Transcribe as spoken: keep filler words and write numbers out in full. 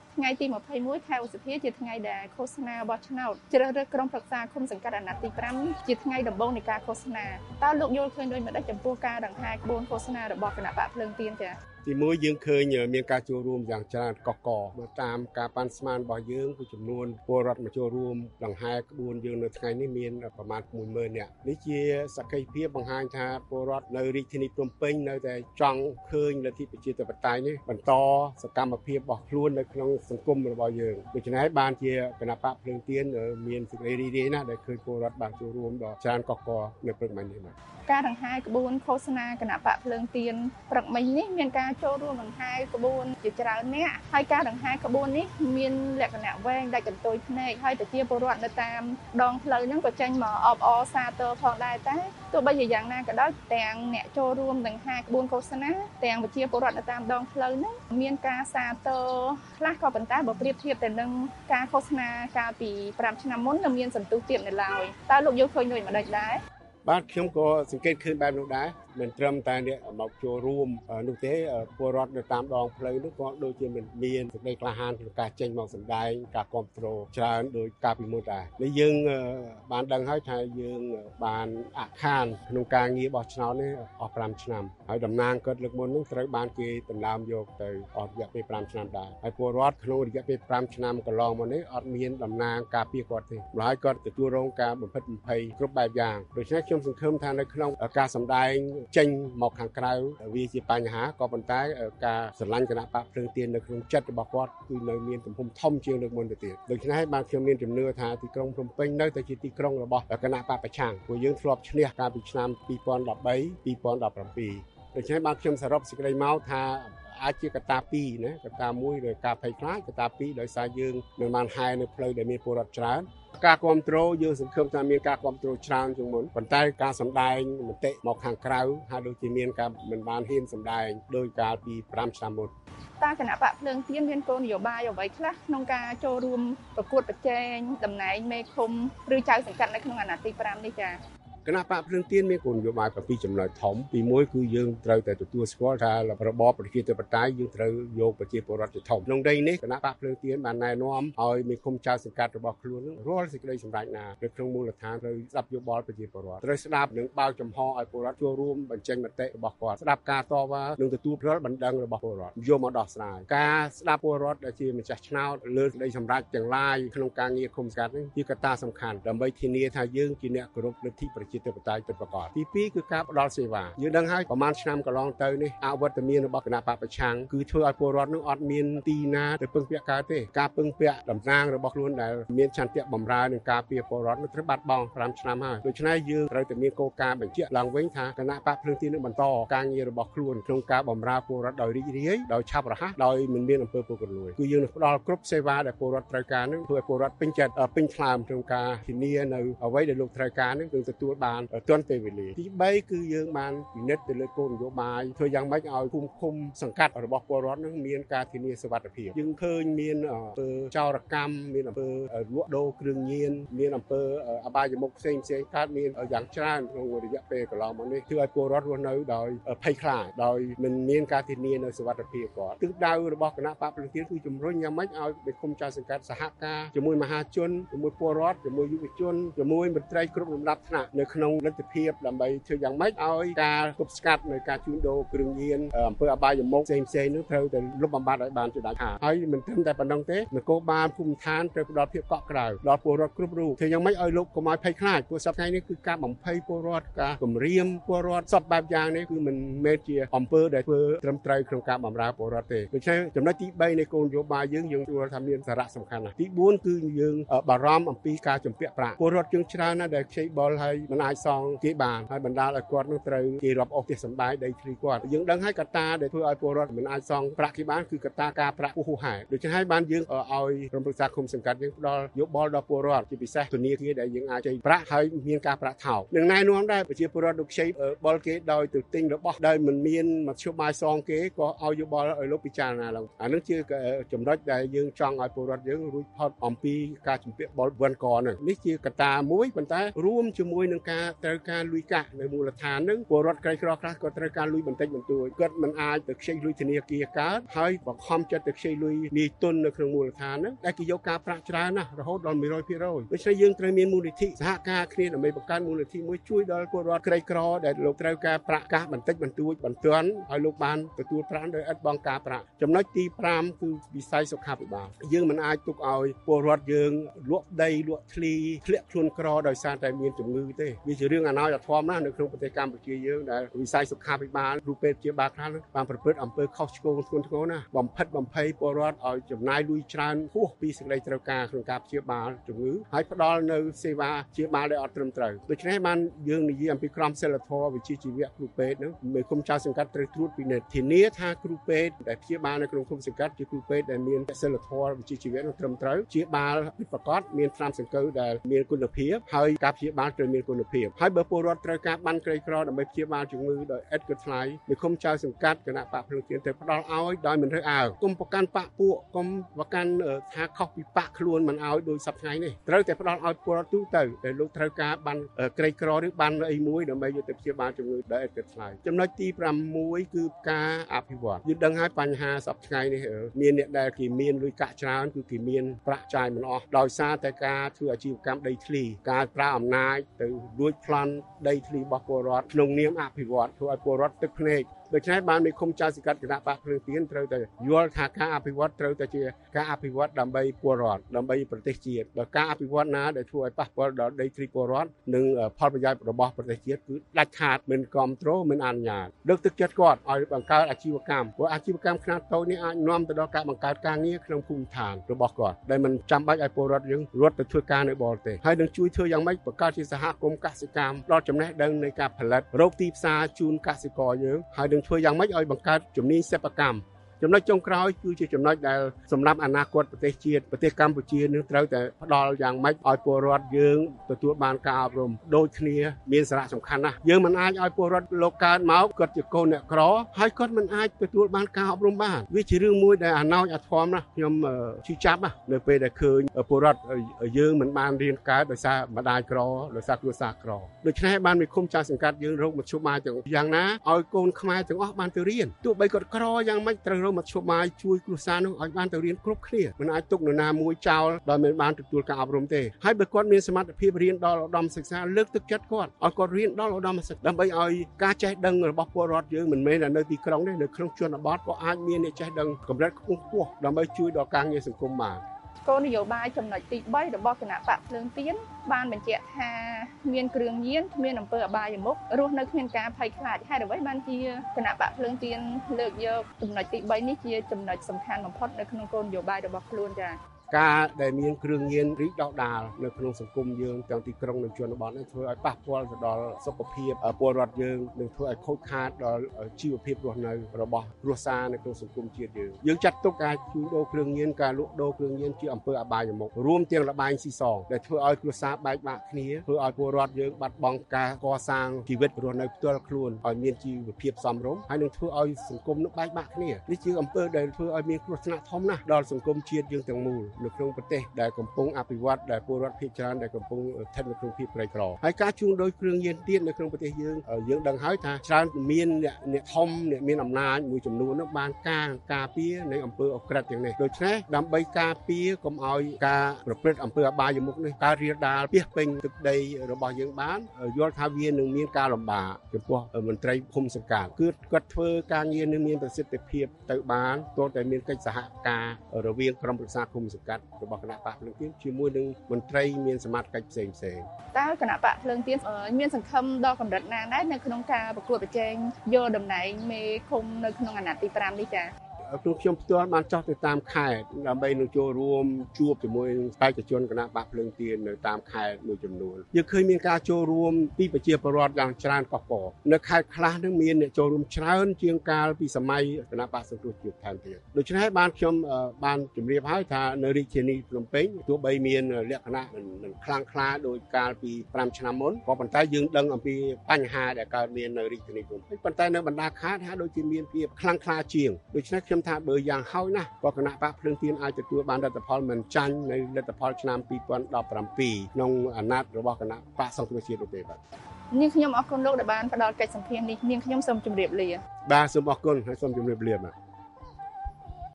ថ្ងៃទីยี่สิบเอ็ดខែឧសភាជាថ្ងៃដែលឃោសនាបោះឆ្នោតជ្រើសរើសក្រុមប្រឹក្សាឃុំសង្កាត់អាណត្តិទីห้าជាថ្ងៃដំបូងនៃការឃោសនាតើលោកយល់ឃើញដូចម្តេចចំពោះការដង្ហែក្បួនឃោសនារបស់គណៈបកភ្លើងទៀនចា៎ទីមួយយើងឃើញមានការចូលរួមយ៉ាងច្រើនកកកមកតាមការប៉ាន់ស្មានរបស់យើងគឺចំនួនពលរដ្ឋមកចូលរួមដង្ហែក្បួនយើងនៅថ្ងៃនេះមានប្រមាណមួយម៉ឺននាក់នេះជាសក្ខីភាពបង្ហាញថាពលរដ្ឋនៅរាជធានីភ្នំពេញនៅតែចង់ឃើញលទ្ធិប្រជាធិបតេយ្យនេះបន្តសកម្មភាពរបស់ខ្លួននៅក្នុងសង្គមរបស់យើងដូច្នេះបានជាគណៈបកភ្លើងទៀនមានសេចក្តីរីករាយណាស់ដែលឃើញពលរដ្ឋបានចូលរួមដល់ច្រើនកកកនៅព្រឹកមិញនេះបាទការដង្ហែក្បួនឃោសនាគណៈបកភ្លើងទៀនព្រឹកមិញនេះមានការចូលរួមដង្ហែក្បួនជាច្រើនអ្នកហើយការដង្ហែក្បួននេះមានលក្ខណៈវែងដាច់កន្ទុយភ្នែកហើយប្រជាពលរដ្ឋនៅតាមដងផ្លូវហ្នឹងក៏ចេញមកអបអរសាទរផងដែរតែទោះបីជាយ៉ាងណាក៏ដោយទាំងអ្នកចូលរួមដង្ហែក្បួនឃោសនាទាំងប្រជាពលរដ្ឋនៅតាមដងផ្លូវហ្នឹងមានការសាទរខ្លះក៏ប៉ុន្តែបើប្រៀបធៀបទៅនឹងការឃោសនាកាលពីប្រាំឆ្នាំមុននៅមានសន្ទុះទៀតនៅឡើយតើលោកយល់ឃើញដូចម្តេចដែរបាទខ្ញុំក៏សង្កេតឃើញបែបនោះដែរមិនត្រឹមតែអ្នកមកចូលរួមនោះទេពលរដ្ឋនៅតាមដងផ្លូវនោះក៏ដូចជាមិនមានសេចក្តីក្លាហានក្នុងការចេញមកសម្ដែងការគ្រប់គ្រងច្រើនដោយការពីមុនដែរនេះយើងបានដឹងហើយថាយើងបានអខានក្នុងការងារបោះឆ្នោតនេះអស់ប្រាំឆ្នាំហើយតំណាងគាត់លើកមុននោះត្រូវបានគេដណ្ដើមយកទៅអស់រយៈពេលប្រាំឆ្នាំដែរហើយពលរដ្ឋក្នុងរយៈពេលប្រាំឆ្នាំកន្លងមកនេះអត់មានតំណាងការពារគាត់ទេម្ល៉េះគាត់ទទួលរងការបំផិតបំភ័យគ្រប់បែបយ៉ាងដូច្នេះខ្ញុំសង្ឃឹមថានៅក្នុងការសម្ដែងចេញមកខាងក្រៅវាជាបញ្ហាក៏ប៉ុន្តែការស្រឡាញ់គណៈបកភ្លើងទៀននៅក្នុងចិត្តរបស់គាត់គឺនៅមានទំហំធំជាងលើកមុនទៅទៀតដូច្នេះបានខ្ញុំមានជំនឿថាទីក្រុងភ្នំពេញនៅតែជាទីក្រុងរបស់គណៈបកប្រឆាំងព្រោះយើងធ្លាប់ឈ្នះកាលពីឆ្នាំពីរពាន់ដប់បី ពីរពាន់ដប់ប្រាំពីរដូច្នេះបានខ្ញុំសរុបសេចក្តីមកថាអាចជាកត្តាពីរណាកត្តាមួយដោយការភ័យខ្លាចកត្តាពីរដោយសារយើងមិនបានហែនៅផ្លូវដែលមានពលរដ្ឋច្រើនការគ្រប់គ្រងយើងសង្ឃឹមថាមានការគ្រប់គ្រងច្រើនជាងមុនប៉ុន្តែការសម្ដែងមតិមកខាងក្រៅហើយដូចជាមានការមិនបានហ៊ានសម្ដែងដោយកាលពីប្រាំឆ្នាំមុនតើគណៈបកភ្លើងទៀនមានគោលនយោបាយអ្វីខ្លះក្នុងការចូលរួមប្រកួតប្រជែងតំណែងមេឃុំឬចៅសង្កាត់នៅក្នុងអាណត្តិទីห้าនេះចា៎គណៈបកភ្លើងទៀនមានគោលនយោបាយពីរចំណុចធំទីមួយគឺយើងត្រូវតែទទួលស្គាល់ថារបបប្រជាធិបតេយ្យយើងត្រូវយកប្រជាពលរដ្ឋជាធំក្នុងដីនេះគណៈបកភ្លើងទៀនបានណែនាំឲ្យមេឃុំចៅសង្កាត់របស់ខ្លួននឹងរាល់សេចក្តីសម្រេចណានៅក្នុងមូលដ្ឋានត្រូវស្ដាប់យោបល់ប្រជាពលរដ្ឋត្រូវស្ដាប់និងបើកចំហឲ្យពលរដ្ឋចូលរួមបញ្ចេញមតិរបស់គាត់ស្ដាប់ការតវ៉ានិងទទួលរាល់បណ្ដឹងរបស់ពលរដ្ឋយកមកដោះស្រាយការស្ដាប់ពលរដ្ឋដែលជាម្ចាស់ឆ្នោតលើសេចក្តីសម្រេចទាំងឡាយក្នុងការងារឃុំសង្កាត់នេះជាកត្តាសំខាន់ដើម្បីធានាថាយើងជាអ្នកគោរពលទ្ធិប្រជាធិបតេយ្យពិតប្រាកដទីពីរគឺការផ្ដល់សេវាយើងដឹងហើយប្រហែលឆ្នាំកន្លងទៅនេះអវត្តមានរបស់គណៈបកប្រឆាំងគឺធ្វើឲ្យពលរដ្ឋនោះអត់មានទីណាទៅពឹងពាក់កើតទេការពឹងពាក់តំណាងរបស់ខ្លួនដែលមានឆន្ទៈបម្រើនឹងការពារពលរដ្ឋនោះត្រូវបាត់បង់ប្រាំឆ្នាំហើយដូច្នេះយើងត្រូវតែមានគោលការណ៍បញ្ជាក់ឡើងវិញថាគណៈបកភ្លើងទៀននឹងបន្តការងាររបស់ខ្លួនក្នុងការបម្រើពលរដ្ឋដោយរីករាយដោយឆាប់រហ័សដោយមិនមានអំពើពុករលួយគឺយើងនឹងផ្ដល់គ្រប់សេវាដែលពលរដ្ឋត្រូវការនឹងធ្វើឲ្យពលរដ្ឋពេញចិត្តពេញថ្លើមក្នុងការធានានៅអ្វីដែលលោកត្រូវការនឹងនឹងទទួលបានទាន់ពេលវេលាទីបីគឺយើងបានពិនិត្យទៅលើគោលនយោបាយធ្វើយ៉ាងម៉េចឲ្យគុំឃុំសង្កាត់របស់ពលរដ្ឋនឹងមានការធានាសុវត្ថិភាពយើងឃើញមានអំពើចោរកម្មមានអំពើលក់ដូរគ្រឿងញៀនមានអំពើអបាយមុខផ្សេងផ្សេងកើតមានយ៉ាងច្រើនក្នុងរយៈពេលកន្លងមកនេះធ្វើឲ្យពលរដ្ឋរស់នៅដោយភ័យខ្លាចដោយមិនមានការធានានៅសុវត្ថិភាពគាត់ទិសដៅរបស់គណៈបកភ្លើងទៀនគឺជំរុញយ៉ាងម៉េចឲ្យមេឃុំចៅសង្កាត់សហការជាមួយមហាជនជាមួយពលរដ្ឋជាមួយយុវជនជាមួយមន្ត្រីគ្រប់លំដាប់ថ្នាក់នៅក្នុងលទ្ធភាពដើម្បីធ្វើយ៉ាងម៉េចឲ្យការទប់ស្កាត់នៅការជួញដូរគ្រឿងញៀនអំពើអបាយមុខផ្សេងផ្សេងនោះត្រូវតែលុបបំបាត់ឲ្យបានជាដាច់ខាតហើយមិនត្រឹមតែប៉ុណ្ណឹងទេនគរបាលភូមិឋានត្រូវផ្ដល់ភាពកក់ក្ដៅដល់ពលរដ្ឋគ្រប់រូបធ្វើយ៉ាងម៉េចឲ្យលោកកុំឲ្យភ័យខ្លាចព្រោះសប្តាហ៍នេះគឺការបំភ័យពលរដ្ឋការគំរាមពលរដ្ឋសពបែបយ៉ាងនេះគឺមិនមែនជាអំពើដែលធ្វើត្រឹមត្រូវក្នុងការបម្រើពលរដ្ឋទេដូច្នេះចំណុចទីបីនៃគោលនយោបាយយើងយើងយល់ថាមានសារៈសំខាន់ណាស់ទីបួនគឺយើងបារម្ភអំពីការជំពាក់ប្រាក់ពលរដ្ឋយើងច្រើនណាស់ដែលខ្ចីបុលហើយមិនអាចសងគេបានហើយបណ្ដាលឲ្យគាត់នឹងត្រូវគេរាប់អស់ផ្ទះសម្បែងដីធ្លីគាត់យើងដឹងហើយកត្តាដែលធ្វើឲ្យពលរដ្ឋមិនអាចសងប្រាក់គេបានគឺកត្តាការប្រាក់ហួសហេតុដូច្នេះហើយបានយើងឲ្យក្រុមប្រឹក្សាឃុំសង្កាត់យើងផ្ដល់យោបល់ដល់ពលរដ្ឋជាពិសេសធនាគារដែលយើងអាចខ្ចីប្រាក់ហើយមានការប្រាក់ថោកនឹងណែនាំដែរប្រជាពលរដ្ឋលោកខ្ចីបុលគេដោយទៅទិញរបស់ដែលមិនមានមធ្យោបាយសងគេក៏ឲ្យយោបល់ឲ្យលោកពិចារណាឡើងអានឹងជាចំណុចដែលយើងចង់ឲ្យពលរដ្ឋយើងរួចផុតអំពីការជំពាក់បុលវណ្ឌកនឹងនេះជាកត្តាមួយប៉ុន្តែរួមជាមួយនឹងការត្រូវការលុយកាក់នៅមូលដ្ឋានហ្នឹងពលរដ្ឋក្រីក្រខ្លះក៏ត្រូវការលុយបន្តិចបន្តួចគាត់មិនអាចទៅខ្ចីលុយធនាគារកើតហើយបង្ខំចិត្តទៅខ្ចីលុយនាយទុននៅក្នុងមូលដ្ឋានហ្នឹងតែគេយកការប្រាក់ច្រើនណាស់រហូតដល់ មួយរយភាគរយ ដូច្នេះយើងត្រូវមានមូលនិធិសហការគ្នាដើម្បីបង្កើតមូលនិធិមួយជួយដល់ពលរដ្ឋក្រីក្រដែលលោកត្រូវការប្រាក់កាសបន្តិចបន្តួចបន្ទាន់ឲ្យលោកបានទទួលប្រាក់ដោយឥតបង់ការប្រាក់ចំណុចទីប្រាំគឺវិស័យសុខាភិបាលយើងមិនអាចទុកឲ្យពលរដ្ឋយើងលក់ដីលក់ធ្លីធ្លាក់ខ្លួនក្រដោយសារតែមានជំងឺទេវាជារឿងអណោចអាធមណាស់នៅក្នុងប្រទេសកម្ពុជាយើងដែលវិស័យសុខាភិបាលគ្រូពេទ្យជាបាលខ្លះបានប្រព្រឹត្តអំពើខុសឆ្គងធ្ងន់ធ្ងរណាស់បំផិតបំភ័យពលរដ្ឋឲ្យចំណាយលុយច្រើនហួសពីសេចក្តីត្រូវការក្នុងការព្យាបាលជំងឺហើយផ្ដល់នៅសេវាព្យាបាលដែលអត់ត្រឹមត្រូវដូច្នេះបានយើងនិយាយអំពីក្រមសីលធម៌វិជ្ជាជីវៈគ្រូពេទ្យហ្នឹងមេឃុំចៅសង្កាត់ត្រូវត្រួតពិនិត្យធានាថាគ្រូពេទ្យដែលព្យាបាលនៅក្នុងឃុំសង្កាត់ជាគ្រូពេទ្យដែលមានសីលធម៌វិជ្ជាជីវៈនោះត្រឹមត្រូវព្យាបាលពិតប្រាកដមានថ្នាំសង្កូវដែលមានគុណភាពហើយការព្យាបាលត្រូវមានគុណភាពហើយបើពលរដ្ឋត្រូវការបានក្រីក្រដើម្បីព្យាបាលជំងឺដោយឥតគិតថ្លៃមេឃុំចៅសង្កាត់គណៈបកភ្លើងទៀនត្រូវផ្ដល់ឲ្យដោយមិនរើសអើងកុំប្រកាន់បកពួកកុំប្រកាន់ថាខុសពីបកខ្លួនមិនឲ្យដោយសប្តាហ៍នេះត្រូវតែផ្ដល់ឲ្យពលរដ្ឋទូទៅដែលលោកត្រូវការបានក្រីក្រឬបានអីមួយដើម្បីយកទៅព្យាបាលជំងឺដែលឥតគិតថ្លៃចំណុចទីប្រាំមួយគឺការអភិវឌ្ឍយើងដឹងហើយបញ្ហាសប្តាហ៍នេះមានអ្នកដែលគេមានលុយកាក់ច្រើនគឺគេមានប្រាក់ចាយមិនអស់ដោយសារតែការធ្វើអាជីវកម្មដីធ្លីការប្រើអំណាចទៅលួចប្លន់ដីធ្លីរបស់ពលរដ្ឋក្នុងនាមអភិវឌ្ឍធ្វើឲ្យពលរដ្ឋទឹកភ្នែកដូច្នេះបានមេឃុំចៅសង្កាត់គណៈបកភ្លើងទៀនត្រូវតែយល់ថាការអភិវឌ្ឍត្រូវតែជាការអភិវឌ្ឍដើម្បីពលរដ្ឋដើម្បីប្រទេសជាតិបើការអភិវឌ្ឍណាដែលធ្វើឲ្យប៉ះពាល់ដល់ដីធ្លីពលរដ្ឋនិងផលប្រយោជន៍របស់ប្រទេសជាតិគឺដាច់ខាតមិនគ្រប់គ្រងមិនអនុញ្ញាតលើកទឹកចិត្តគាត់ឲ្យបង្កើតអាជីវកម្មព្រោះអាជីវកម្មខ្នាតតូចនេះអាចនាំទៅដល់ការបង្កើតការងារក្នុងភូមិឋានរបស់គាត់ដែលមិនចាំបាច់ឲ្យពលរដ្ឋយើងរត់ទៅធ្វើការនៅបរទេសហើយនឹងជួយធ្វើយ៉ាងម៉េចបង្កើតជាសហគមន៍កសិកម្មដល់ចំណេះដឹងនៃការផលិតរកទីផ្សារជូនកសិករយើងហើយធ្វើយ៉ាងម៉េចឲ្យបង្កើតជំនាញសិប្បកម្មចំណុចចុងក្រោយគឺជាចំណុចដែលសម្រាប់អនាគតប្រទេសជាតិប្រទេសកម្ពុជានឹងត្រូវតែផ្ដល់យ៉ាងម៉េចឲ្យពលរដ្ឋយើងទទួលបានការអប់រំដូចគ្នាមានសារៈសំខាន់ណាស់យើងមិនអាចឲ្យពលរដ្ឋលោកកើតមកគាត់ជាកូនអ្នកក្រហើយគាត់មិនអាចទទួលបានការអប់រំបានវាជារឿងមួយដែលអណោចអាធមណាស់ខ្ញុំជឿចាប់នៅពេលដែលឃើញពលរដ្ឋយើងមិនបានរៀនកើតដោយសារម្ដាយក្រដោយសារគ្រួសារក្រដូច្នេះបានមានឃុំចាស់សង្កាត់យើងរកមធ្យោបាយទាំងយ៉ាងណាឲ្យកូនខ្មែរទាំងអស់បានទៅរៀនទោះបីគាត់ក្រយ៉ាងម៉េចត្រូវមធ្យោបាយជួយគ្រួសារនោះឲ្យបានទៅរៀនគ្រប់គ្នាមិនអាចទុកនរណាមួយចោលដោយមិនបានទទួលការអប់រំទេហើយបើគាត់មានសមត្ថភាពរៀនដល់ឧត្តមសិក្សាលើកទឹកចិត្តគាត់ឲ្យគាត់រៀនដល់ឧត្តមសិក្សាដើម្បីឲ្យការចេះដឹងរបស់ពលរដ្ឋយើងមិនមែនតែនៅទីក្រុងទេនៅក្នុងជនបទក៏អាចមានអ្នកចេះដឹងកម្រិតខ្ពស់ខ្ពស់ដើម្បីជួយដល់ការងារសង្គមបានគោលនយោបាយចំណុចទីបីរបស់គណៈបកភ្លើងទៀនបានបញ្ជាក់ថាមានគ្រឿងញៀនគ្មានអំពើអបាយមុខរស់នៅគ្មានការភ័យខ្លាចហេតុអ្វីបានជាគណៈបកភ្លើងទៀនលើកយកចំណុចទីបីនេះជាចំណុចសំខាន់បំផុតនៅក្នុងគោលនយោបាយរបស់ខ្លួនចា៎ការដែលមានគ្រឿងញៀនរីកដុះដាលនៅក្នុងសង្គមយើងទាំងទីក្រុងនិងជនបទនេះធ្វើឲ្យប៉ះពាល់ទៅដល់សុខភាពពលរដ្ឋយើងនិងធ្វើឲ្យខូចខាតដល់ជីវភាពរស់នៅរបស់គ្រួសារនៅក្នុងសង្គមជាតិយើងយើងចាត់ទុកការជួញដូរគ្រឿងញៀនការលក់ដូរគ្រឿងញៀនជាអំពើអបាយមុខរួមទាំងលបែងស៊ីសងដែលធ្វើឲ្យគ្រួសារបែកបាក់គ្នាធ្វើឲ្យពលរដ្ឋយើងបាត់បង់ការកសាងជីវិតរស់នៅផ្ទាល់ខ្លួនឲ្យមានជីវភាពសមរម្យហើយនឹងធ្វើឲ្យសង្គមនោះបែកបាក់គ្នានេះជាអំពើដែលធ្វើឲ្យមានគ្រោះថ្នាក់ធំណាស់ដល់សង្គមជាតិយើងទាំងមូលនៅក្នុងប្រទេសដែលកំពុងអភិវឌ្ឍដែលពលរដ្ឋភាគច្រើនដែលកំពុងស្ថិតនៅក្នុងភាពក្រីក្រហើយការជួញដូរគ្រឿងញៀនទៀតនៅក្នុងប្រទេសយើងយើងដឹងហើយថាច្រើនមានអ្នកអ្នកធំអ្នកមានអំណាចមួយចំនួននោះបានការការពារនៅអំពើអក្រិតទាំងនេះដូច្នេះដើម្បីការពារកុំឲ្យការប្រព្រឹត្តអំពើអបាយមុខនេះការរាលដាលពាសពេញទឹកដីរបស់យើងបានយល់ថាវានឹងមានការលំបាកចំពោះមន្ត្រីឃុំសង្កាត់គឺគាត់ធ្វើការងារនឹងមានប្រសិទ្ធភាពទៅបានទោះតែមានកិច្ចសហការរវាងក្រុមប្រឹក្សាឃុំសង្កាត់របស់គណៈបកភ្លើងទៀនជាមួយនឹងមន្ត្រីមានសមត្ថកិច្ចផ្សេងផ្សេងតើគណៈបកភ្លើងទៀនមានសង្ឃឹមដល់កម្រិតណាដែរនៅក្នុងការប្រកួតប្រជែងយកតំណែងមេឃុំនៅក្នុងអាណត្តិទីប្រាំនេះចា៎ព្រោះខ្ញុំផ្ទាល់បានចោះទៅតាមខេត្តដើម្បីនឹងចូលរួមជួបជាមួយនឹងបេក្ខជនគណៈបកភ្លើងទៀននៅតាមខេត្តមួយចំនួនយើងឃើញមានការចូលរួមពីប្រជាពលរដ្ឋយ៉ាងច្រើនកកកនៅខេត្តខ្លះនឹងមានអ្នកចូលរួមច្រើនជាងកាលពីសម័យគណៈបកសង្គ្រោះជាតិថែមទៀតដូច្នេះបានខ្ញុំបានជម្រាបហើយថានៅរាជធានីភ្នំពេញទោះបីមានលក្ខណៈមិនខ្លាំងក្លាដោយកាលពីប្រាំឆ្នាំមុនក៏ប៉ុន្តែយើងដឹងអំពីបញ្ហាដែលកើតមាននៅរាជធានីភ្នំពេញប៉ុន្តែនៅបណ្ដាខេត្តហាក់ដូចជាមានភាពខ្លាំងក្លាជាងដូច្នេះខ្ញុំខ្ញុំថាបើយ៉ាងហោចណាស់ក៏គណៈបកភ្លើងទៀនអាចទទួលបានលទ្ធផលមិនចាញ់នៅលទ្ធផលឆ្នាំពីរពាន់ដប់ប្រាំពីរក្នុងអាណត្តិរបស់គណៈបកសង្គ្រោះជាតិនោះទេបាទនាងខ្ញុំអរគុណលោកដែលបានផ្ដល់កិច្ចសម្ភារនេះនាងខ្ញុំសូមជម្រាបលាបាទសូមអរគុណហើយសូមជម្រាបលាបាទ